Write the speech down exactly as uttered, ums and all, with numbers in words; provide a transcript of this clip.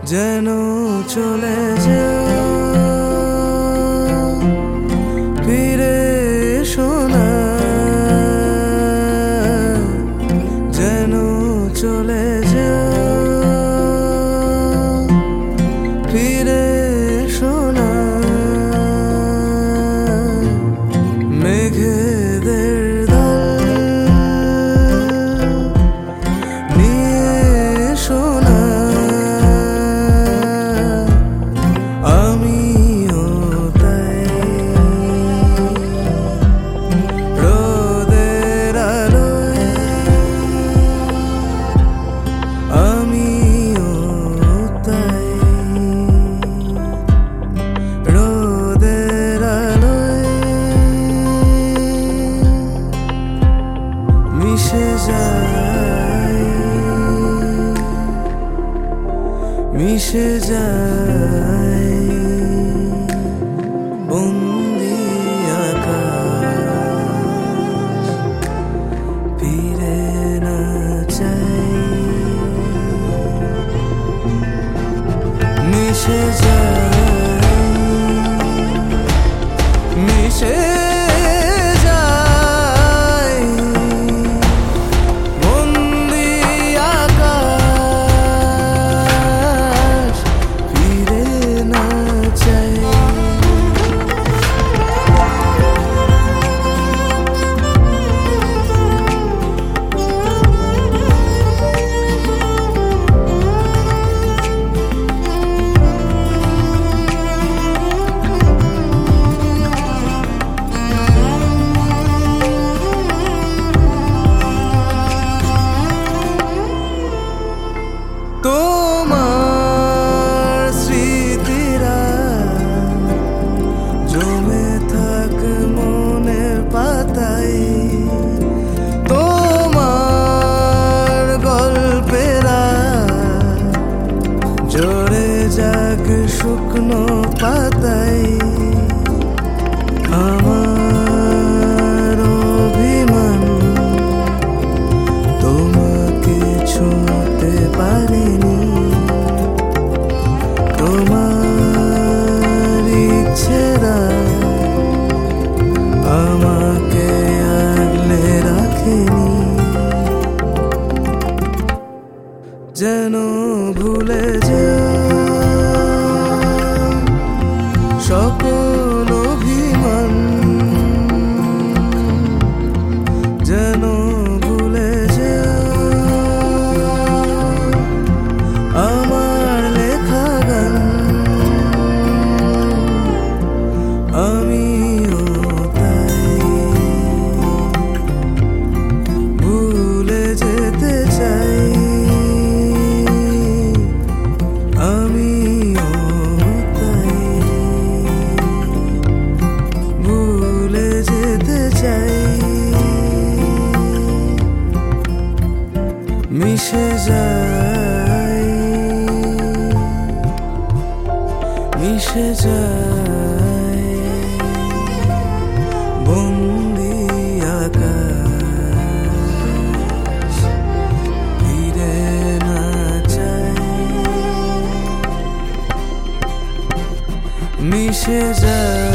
যেন চলে যাও, ফিরে এসো না, যেন চলে যাও, ফিরে এসো না। মেঘেদের দল নিয়ে এসো না, আমিও তাই। রোদের আলোয় আমিও তাই, রোদের আলোয় মিশে যাই, মিশে যাই। বন্দি আকাশ ফিরে না চাই, মিশে যাই, মিশে যাই। বন্দি আকাশ ফিরে না চাই। তোমার স্মৃতিরা জমে থাক মনের পাতায়, তোমার গল্পেরা জড়ে যাক শুকনো পাতায়। আমার অভিমান তোমাকে ছুঁতে পারেনি, তোমার ইচ্ছেরা আমাকে আগলে রাখেনি। যেন ভুলে যাও সকল অভিমান, যেন ভুলে যাও আমার লেখা গান। আমিও তাই ভুলে যেতে চাই, আমিও তাই ভুলে যেতে চাই। মিশে যাই, মিশে যাই। বন্দি আকাশ ফিরে না চাই, মিশে যাই।